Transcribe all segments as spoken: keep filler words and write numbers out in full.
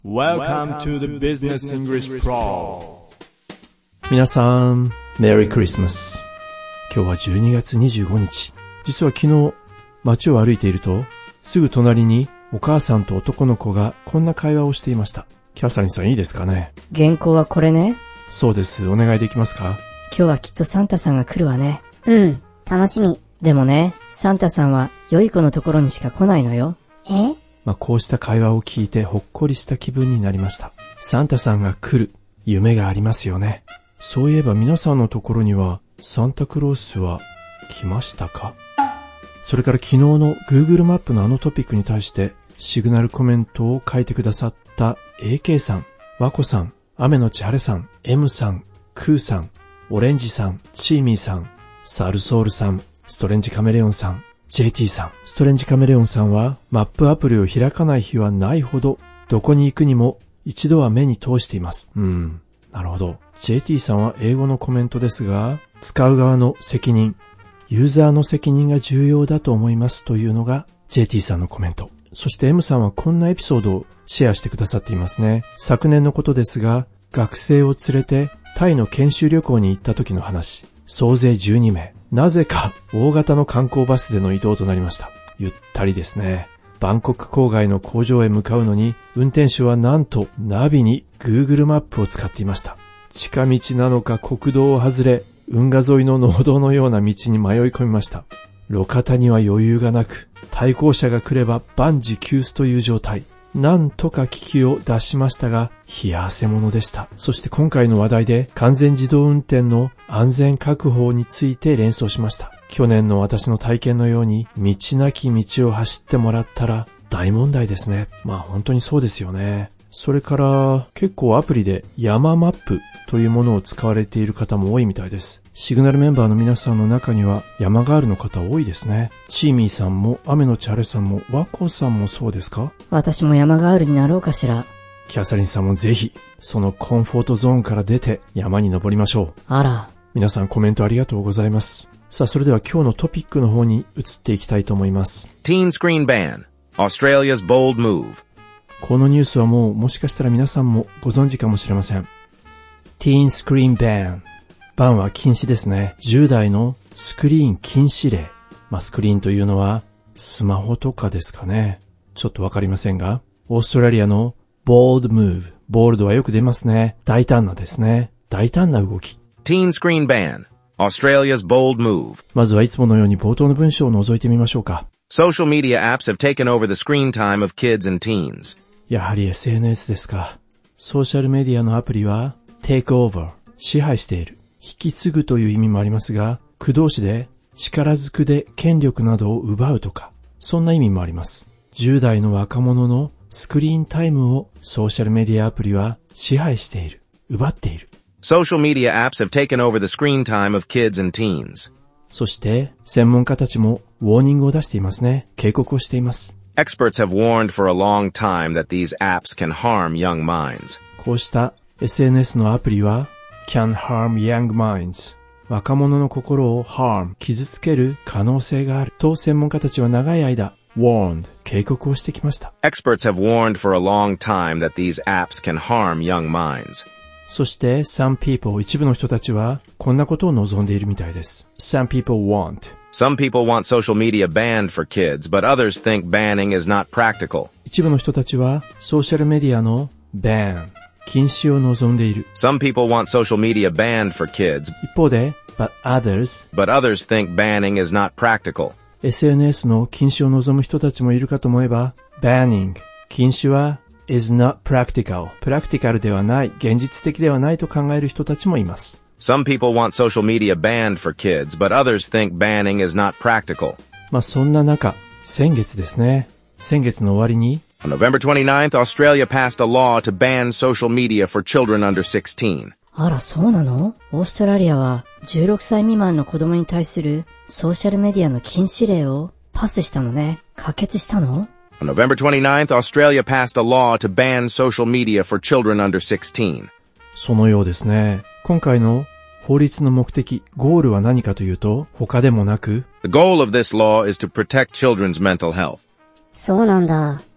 Welcome to the Business English Pro。 皆さん、メリークリスマス。今日はじゅうにがつにじゅうごにち。実は昨日、街を歩いていると、すぐ隣にお母さんと男の子がこんな会話をしていました。キャサリンさんいいですかね？ 原稿はこれね。 そうです。お願いできますか？ 今日はきっとサンタさんが来るわね。 うん、楽しみ。 でもね、サンタさんは良い子のところにしか来ないのよ。 え？ まあ、こうした会話を聞いてほっこりした気分になりました。サンタさんが来る、夢がありますよね。そういえば皆さんのところにはサンタクロースは来ましたか？それから昨日の Google マップのあのトピックに対してシグナルコメントを書いてくださった エーケー さん、ワコさん、雨のちはれさん、M さん、クーさん、オレンジさん、チーミーさん、サルソールさん、ストレンジカメレオンさん、ジェーティー さん。ストレンジカメレオンさんはマップアプリを開かない日はないほどどこに行くにも一度は目に通しています。うん、なるほど。ジェーティー さんは英語のコメントですが、使う側の責任、ユーザーの責任が重要だと思いますというのが ジェーティー さんのコメント。そして M さんはこんなエピソードをシェアしてくださっていますね。昨年のことですが、学生を連れてタイの研修旅行に行った時の話。総勢じゅうにめい。なぜか大型の観光バスでの移動となりました。ゆったりですね。バンコク郊外の工場へ向かうのに、運転手はなんとナビに Google マップを使っていました。近道なのか国道を外れ、運河沿いの農道のような道に迷い込みました。路肩には余裕がなく、対向車が来れば万事休すという状態。なんとか危機を脱しましたが、冷や汗ものでした。そして今回の話題で完全自動運転の安全確保について連想しました。去年の私の体験のように道なき道を走ってもらったら大問題ですね。まあ本当にそうですよね。それから結構アプリで山マップというものを使われている方も多いみたいです。シグナルメンバーの皆さんの中には山ガールの方多いですね。チーミーさんも雨のちはれさんもワコさんもそうですか？ 私も山ガールになろうかしら。 キャサリンさんもぜひそのコンフォートゾーンから出て山に登りましょう。 あら。 皆さんコメントありがとうございます。さあそれでは今日のトピックの方に移っていきたいと思います。 Teen Screen Ban Australia's Bold Move。 このニュースはもうもしかしたら皆さんもご存知かもしれません。 Teen Screen Ban、 バンは禁止ですね。じゅう代のスクリーン禁止令。まあ、スクリーンというのはスマホとかですかね。ちょっとわかりませんが、オーストラリアの Bold Move、 ボールドはよく出ますね。大胆なですね。大胆な動き。 Teen Screen Ban Australia's Bold Move。 まずはいつものように冒頭の文章を覗いてみましょうか。 Social media apps have taken over the screen time of kids and teens。 やはり エスエヌエス ですか。ソーシャルメディアのアプリは take over、 支配している、引き継ぐという意味もありますが、駆動詞で力ずくで権力などを奪うとか、そんな意味もあります。じゅう代の若者のスクリーンタイムをソーシャルメディアアプリは支配している、奪っている。 Social media apps have taken over the screen time of kids and teens。 そして専門家たちもウォーニングを出していますね。警告をしています。 Experts have warned for a long time that these apps can harm young minds。 こうした エスエヌエス のアプリは can harm young minds、 若者の心を harm、 傷つける可能性があると専門家たちは長い間warned、 警告をしてきました。 Experts have warned for a long time that these apps can harm young minds。 そして some people、 一部の人たちはこんなことを望んでいるみたいです。 Some people want Some people want social media banned for kids, but others think banning is not practical。 一部の人たちはソーシャルメディアの ban、 禁止を望んでいる。 Some people want social media banned for kids, 一方で but others but others think banning is not practical。 エスエヌエス の禁止を望む人たちもいるかと思えば banning、 禁止はis not practical、 プラクティカルではない、現実的ではないと考える人たちもいます。 Some people want social media banned for kids, but others think banning is not practical。 まあそんな中、先月ですね。先月の終わりに On November twenty-ninth, Australia passed a law to ban social media for children under sixteen。 あら、そうなの？オーストラリアはじゅうろくさい未満の子供に対するソーシャルメディアの禁止令をパスしたのね。可決したの？ On November twenty-ninth, Australia passed a law to ban social media for children under sixteen。 そのようですね。今回の法律の目的、ゴールは何かというと、他でもなく、 The goal of this law is to protect children's mental health。 そうなんだ。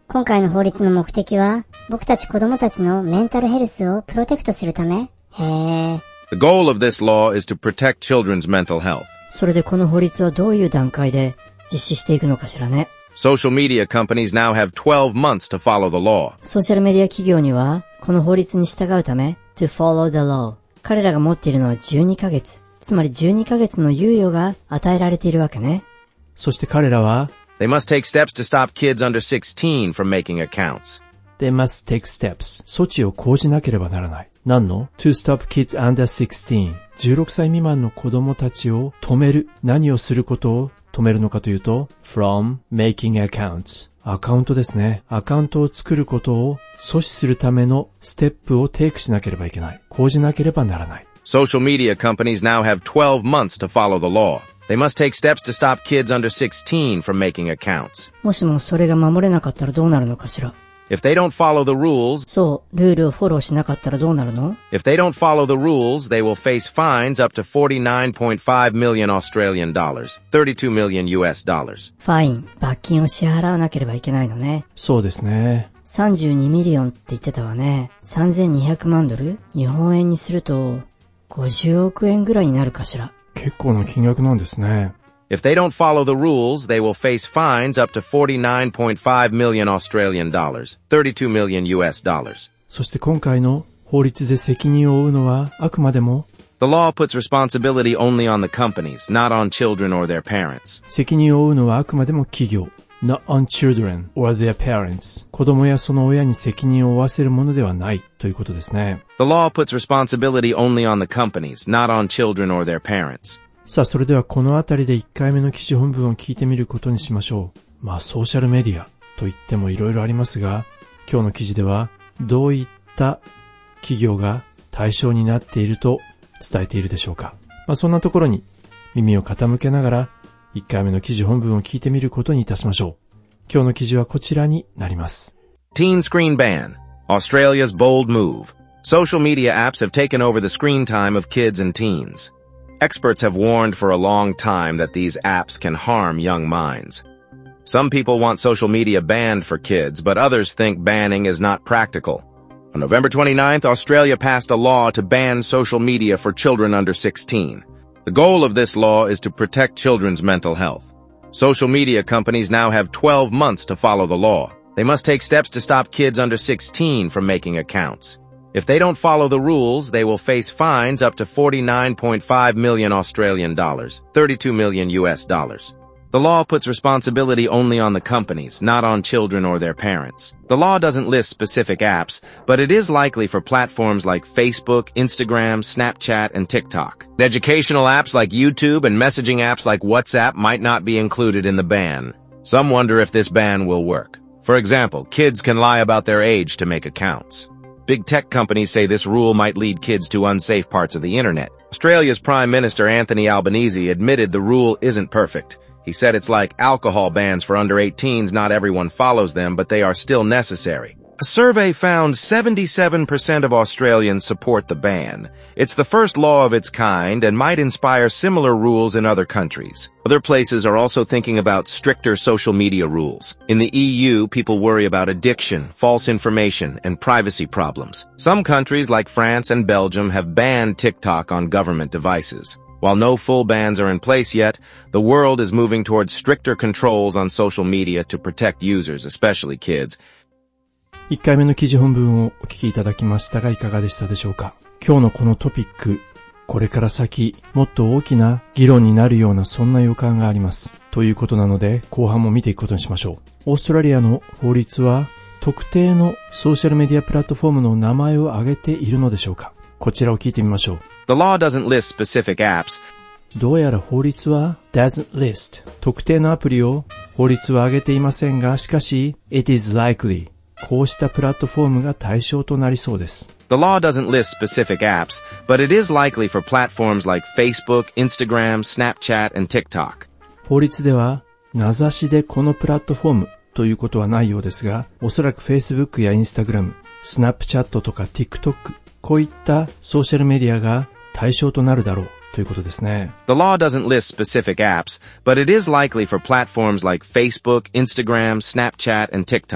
今回の法律の目的は、僕たち子供たちのメンタルヘルスをプロテクトするため？へー。 The goal of this law is to protect children's mental health. それでこの法律はどういう段階で実施していくのかしらね。 Social media companies now have twelve months to follow the law. ソーシャルメディア企業には、この法律に従うため、to follow the law。彼らが持っているのはじゅうにかげつ。つまりじゅうにかげつの猶予が与えられているわけね。 そして彼らは、 They must take steps to stop kids under sixteen from making accounts. They must take steps. 措置を講じなければならない。何の ?to stop kids under sixteen。じゅうろくさい未満の子供たちを止める。何をすることを止めるのかというと、from making accounts。アカウントですね。アカウントを作ることを阻止するためのステップをテイクしなければいけない。講じなければならない。 Social media companies now have twelve months to follow the law. They must take steps to stop kids under sixteen from making accounts. もしもそれが守れなかったらどうなるのかしら。 If they don't follow the rules, そう、ルールをフォローしなかったらどうなるの？ if they don't follow the rules, they will face fines up to forty-nine point five million Australian dollars, thirty-two million U S dollars. ファイン、罰金を支払わなければいけないのね。 そうですね。 さんじゅうにミリオンって言ってたわね。さんぜんにひゃくまんドル？日本円にするとごじゅうおくえんぐらいになるかしら。 結構な金額なんですね。 If they don't follow the rules, they will face fines up to forty-nine point five million Australian dollars, thirty-two million U S dollars. そして今回の法律で責任を負うのはあくまでも The law puts responsibility only on the companies, not on children or their parents. 責任を負うのはあくまでも企業 not on children or their parents 子供やその親に責任を負わせるものではないということですね。 The law puts responsibility only on the companies, not on children or their parents. さあそれではこのあたりでいっかいめの記事本文を聞いてみることにしましょう。まあソーシャルメディアといってもいろいろありますが、今日の記事ではどういった企業が対象になっていると伝えているでしょうか。まあそんなところに耳を傾けながらいっかいめの記事本文を聞いてみることにいたしましょう。今日の記事はこちらになります。 Teen screen ban. Australia's bold move. Social media apps have taken over the screen time of kids and teens. Experts have warned for a long time that these apps can harm young minds. Some people want social media banned for kids, but others think banning is not practical. On November twenty-ninth, Australia passed a law to ban social media for children under sixteen. The goal of this law is to protect children's mental health. Social media companies now have twelve months to follow the law. They must take steps to stop kids under sixteen from making accounts. If they don't follow the rules, they will face fines up to forty-nine point five million Australian dollars, thirty-two million U S dollars. The law puts responsibility only on the companies, not on children or their parents. The law doesn't list specific apps, but it is likely for platforms like Facebook, Instagram, Snapchat, and TikTok. Educational apps like YouTube and messaging apps like WhatsApp might not be included in the ban. Some wonder if this ban will work. For example, kids can lie about their age to make accounts. Big tech companies say this rule might lead kids to unsafe parts of the internet. Australia's Prime Minister Anthony Albanese admitted the rule isn't perfect. He said it's like alcohol bans for under eighteens, not everyone follows them, but they are still necessary. A survey found seventy-seven percent of Australians support the ban. It's the first law of its kind and might inspire similar rules in other countries. Other places are also thinking about stricter social media rules. In the E U, people worry about addiction, false information, and privacy problems. Some countries like France and Belgium have banned TikTok on government devices. While no full bans are in place yet, the world is moving towards stricter controls on social media to protect users, especially kids. いっかいめの記事本文をお聞きいただきましたがいかがでしたでしょうか。今日のこのトピック、これから先もっと大きな議論になるようなそんな予感があります。ということなので後半も見ていくことにしましょう。オーストラリアの法律は特定のソーシャルメディアプラットフォームの名前を挙げているのでしょうか。こちらを聞いてみましょう。 The law doesn't list specific apps. どうやら法律は doesn't list 特定のアプリを法律は挙げていませんが、しかし it is likelyこうしたプラットフォームが対象となりそうです。 The law doesn't list specific apps, but it is likely for platforms like Facebook, Instagram, Snapchat, and TikTok. 法律では名指しでこのプラットフォームということはないようですが、おそらく Facebook や Instagram、Snapchat とか TikTok、こういったソーシャルメディアが対象となるだろうということですね。 The law doesn't list specific apps, but it is likely for platforms like Facebook, Instagram, Snapchat, and TikTok.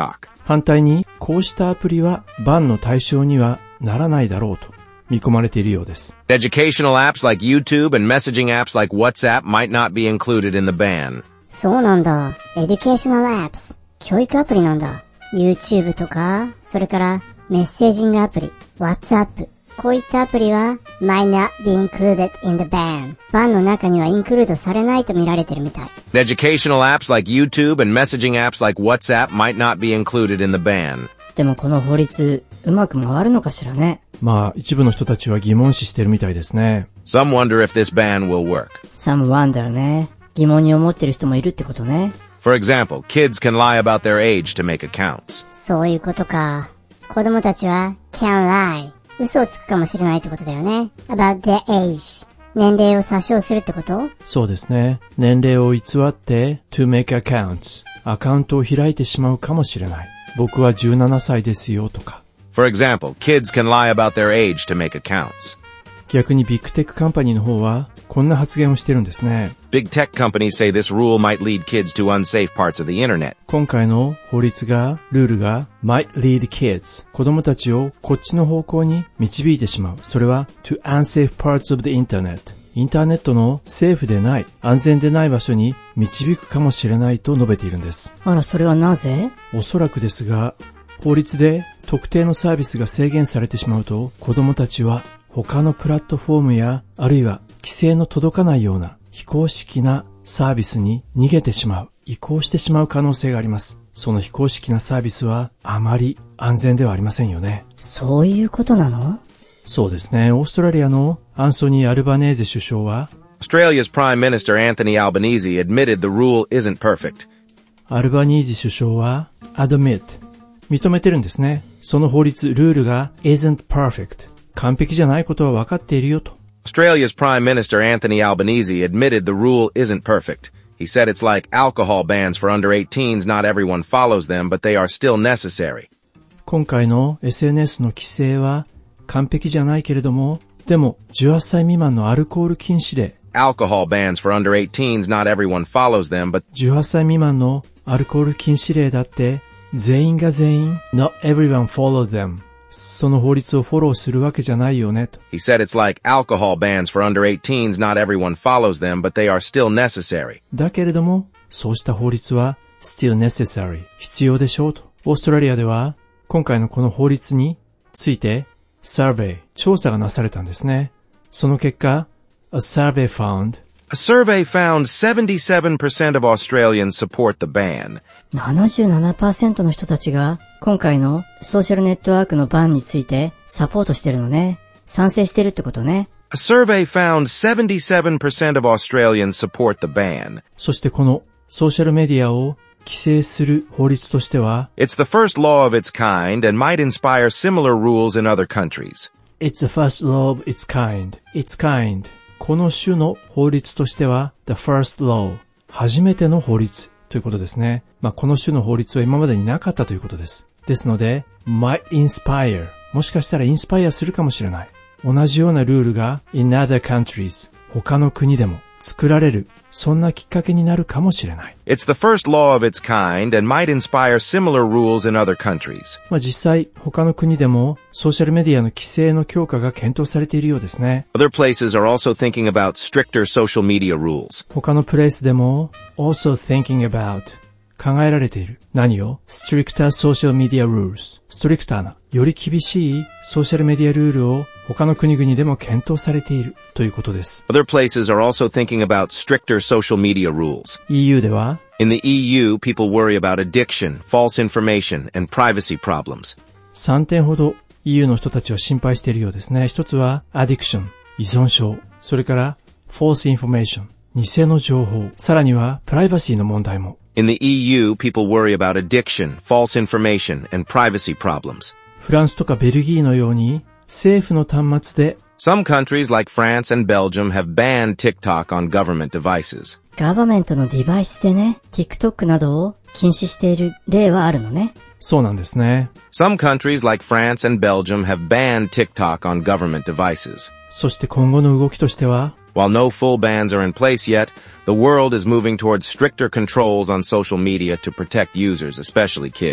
反対に、こうしたアプリはバンの対象にはならないだろうと見込まれているようです。 Educational apps like YouTube and messaging apps like WhatsApp might not be included in the ban. そうなんだ。Educational apps。教育アプリなんだ。YouTube とか、それからメッセージングアプリ、WhatsApp。こういったアプリは might not be included in the ban. バンの中にはインクルードされないと見られてるみたい。 Educational apps like YouTube and messaging apps like WhatsApp might not be included in the ban. でもこの法律、うまく回るのかしらね。 まあ、一部の人たちは疑問視してるみたいですね。 Some wonder if this ban will work. Some wonder ね。疑問に思ってる人もいるってことね。 For example, kids can lie about their age to make accounts. そういうことか。子供たちは can lie。嘘をつくかもしれないってことだよね。about their age。年齢を詐称するってこと？ そうですね。年齢を偽って to make accounts。アカウントを開いてしまうかもしれない。僕はじゅうななさいですよとか。 For example, kids can lie about their age to make accounts. 逆にビッグテックカンパニーの方はこんな発言をしてるんですね。 Big tech companies say this rule might lead kids to unsafe parts of the internet. 今回の法律が、ルールが might lead kids。子供たちをこっちの方向に導いてしまう。それは to unsafe parts of the internet。インターネットのセーフでない、安全でない場所に導くかもしれないと述べているんです。 あら、それはなぜ？ おそらくですが、法律で特定のサービスが制限されてしまうと、子供たちは他のプラットフォームや、あるいは規制の届かないような非公式なサービスに逃げてしまう、移行してしまう可能性があります。その非公式なサービスはあまり安全ではありませんよね。 そういうことなの？ そうですね。オーストラリアのアンソニー・アルバネーゼ首相は、 Australia's Prime Minister Anthony Albanese admitted the rule isn't perfect. アルバニージ首相は admit 認めてるんですね。その法律、ルールが isn't perfect 完璧じゃないことは分かっているよと。 Australia's Prime Minister Anthony Albanese admitted the rule isn't perfect. He said it's like alcohol bans for under eighteens. Not everyone follows them, but they are still necessary. 今回の エスエヌエス の規制は完璧じゃないけれども、でもじゅうはっさい未満のアルコール禁止令。 Alcohol bans for under eighteens. Not everyone follows them, but じゅうはっさい未満のアルコール禁止令だって全員が全員 Not everyone follow them。その法律をフォローするわけじゃないよねと。 He said it's like alcohol bans for under eighteens. Not everyone follows them, but they are still necessary. だけれども、そうした法律は still necessary 必要でしょうと。オーストラリアでは今回のこの法律について survey 調査がなされたんですね。その結果 a survey found A survey found seventy-seven percent of Australians support the ban. ななじゅうななパーセント の人たちが今回のソーシャルネットワークのバンについてサポートしてるのね。賛成してるってことね。 A survey found seventy-seven percent of Australians support the ban. そしてこのソーシャルメディアを規制する法律としては It's the first law of its kind and might inspire similar rules in other countries. It's the first law of its kind. Its kind. この種の法律としては the first law. 初めての法律ということですね。まあ、この種の法律は今までになかったということです。ですので might inspire. もしかしたらインスパイアするかもしれない。同じようなルールが in other countries. 他の国でも作られる。そんなきっかけになるかもしれない。 It's the first law of its kind and might inspire similar rules in other countries. まあ実際、他の国でもソーシャルメディアの規制の強化が検討されているようですね。 Other places are also thinking about stricter social media rules. 他のプレイスでも also thinking about 考えられている。何を stricter social media rules。ストリクターな、より厳しいソーシャルメディアルールを他の国々でも検討されているということです。 Other places are also thinking about stricter social media rules. イーユー では In the イーユー, people worry about addiction, false information, and privacy problems. さんてんほど イーユー の人たちは心配しているようですね。一つは addiction、依存症。それから false information、偽の情報。さらにはプライバシーの問題も。 In the イーユー, people worry about addiction, false information, and privacy problems. フランスとかベルギーのように政府の端末で Some countries like France and Belgium have banned TikTok on government devices. ガバメントのデバイスでね、TikTok などを禁止している例はあるのね。 そうなんですね。 Some countries like France and Belgium have banned TikTok on government devices. そして今後の動きとしては While no full bans are in place yet, the world is moving towards stricter controls on social media to protect users, especially kids.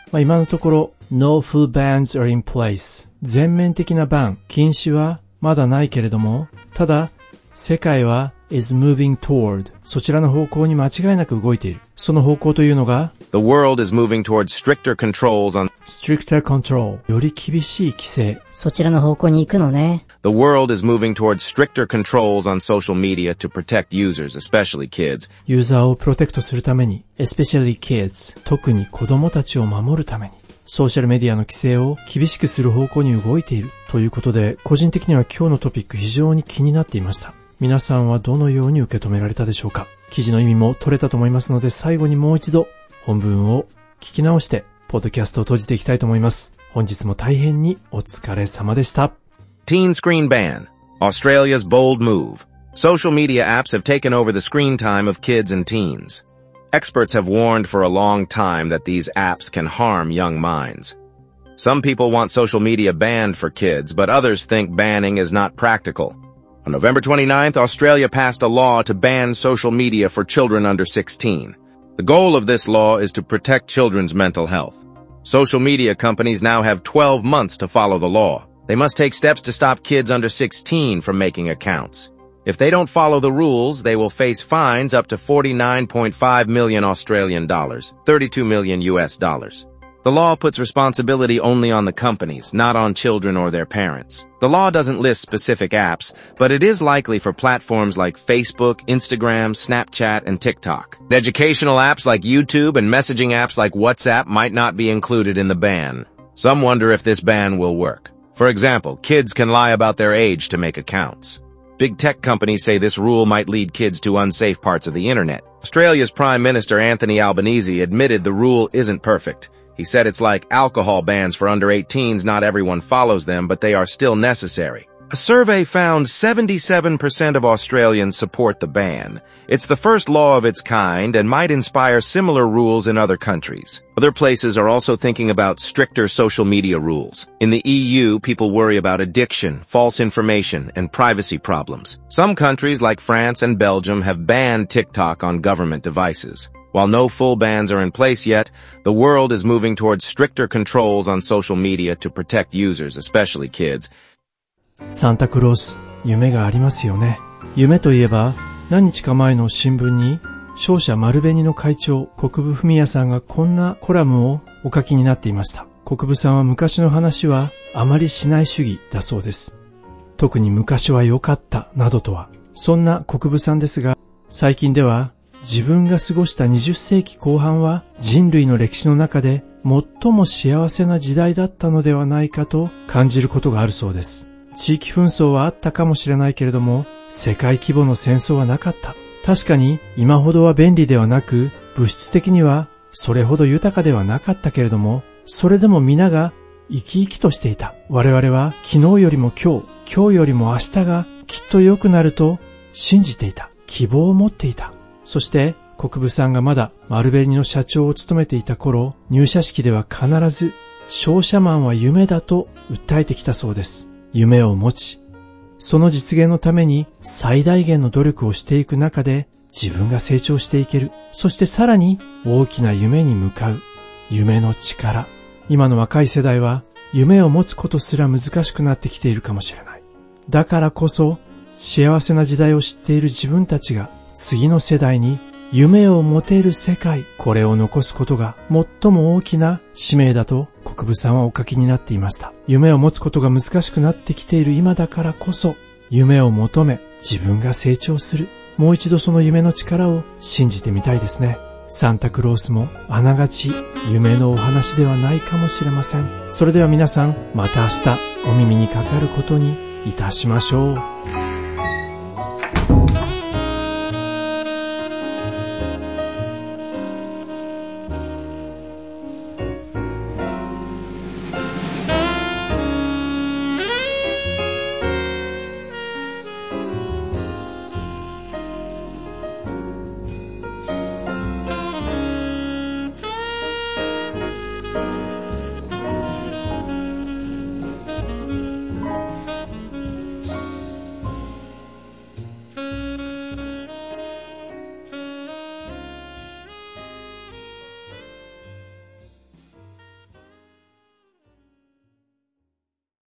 まあ、今のところ No full bans are in place 全面的なバン、禁止はまだないけれども、ただ世界は is moving toward そちらの方向に間違いなく動いている。その方向というのが The world is moving towards stricter controls on stricter control より厳しい規制。 そちらの方向に行くのね。 The world is moving towards stricter controls on social media to protect users, especially kids. ユーザーをプロテクトするために especially kids 特に子供たちを守るためにソーシャルメディアの規制を厳しくする方向に動いているということで、個人的には今日のトピック非常に気になっていました。皆さんはどのように受け止められたでしょうか。記事の意味も取れたと思いますので、最後にもう一度本文を聞き直してポッドキャストを閉じていきたいと思います。本日も大変にお疲れ様でした。 Teen screen ban. Australia's bold move. Social media apps have taken over the screen time of kids and teens. Experts have warned for a long time that these apps can harm young minds. Some people want social media banned for kids, but others think banning is not practical. On November twenty-ninth, Australia passed a law to ban social media for children under sixteen. The goal of this law is to protect children's mental health. Social media companies now have twelve months to follow the law. They must take steps to stop kids under sixteen from making accounts. If they don't follow the rules, they will face fines up to forty-nine point five million Australian dollars, thirty-two million U S dollars. The law puts responsibility only on the companies, not on children or their parents. The law doesn't list specific apps, but it is likely for platforms like Facebook, Instagram, Snapchat, and TikTok. Educational apps like YouTube and messaging apps like WhatsApp might not be included in the ban. Some wonder if this ban will work. For example, kids can lie about their age to make accounts. Big tech companies say this rule might lead kids to unsafe parts of the internet. Australia's Prime Minister Anthony Albanese admitted the rule isn't perfect. He said it's like alcohol bans for under eighteens, not everyone follows them, but they are still necessary. A survey found seventy-seven percent of Australians support the ban. It's the first law of its kind and might inspire similar rules in other countries. Other places are also thinking about stricter social media rules. In the E U, people worry about addiction, false information, and privacy problems. Some countries like France and Belgium have banned TikTok on government devices. While no full bans are in place yet, the world is moving towards stricter controls on social media to protect users, especially kids. サンタクロース、夢がありますよね。夢といえば、何日か前の新聞に、商社丸紅の会長、国分文也さんがこんなコラムをお書きになっていました。国分さんは昔の話はあまりしない主義だそうです。特に昔は良かったなどとは、そんな国分さんですが、最近では自分が過ごしたにじゅっせいきこう半は人類の歴史の中で最も幸せな時代だったのではないかと感じることがあるそうです。地域紛争はあったかもしれないけれども、世界規模の戦争はなかった。確かに今ほどは便利ではなく、物質的にはそれほど豊かではなかったけれども、それでも皆が生き生きとしていた。我々は昨日よりも今日、今日よりも明日がきっと良くなると信じていた。希望を持っていた。そして国分さんがまだ丸紅の社長を務めていた頃、入社式では必ず商社マンは夢だと訴えてきたそうです。夢を持ち、その実現のために最大限の努力をしていく中で自分が成長していける。そしてさらに大きな夢に向かう。夢の力。今の若い世代は夢を持つことすら難しくなってきているかもしれない。だからこそ幸せな時代を知っている自分たちが次の世代に夢を持てる世界、これを残すことが最も大きな使命だと国分さんはお書きになっていました。夢を持つことが難しくなってきている今だからこそ、夢を求め自分が成長する。もう一度その夢の力を信じてみたいですね。サンタクロースもあながち夢のお話ではないかもしれません。それでは皆さん、また明日お耳にかかることにいたしましょう。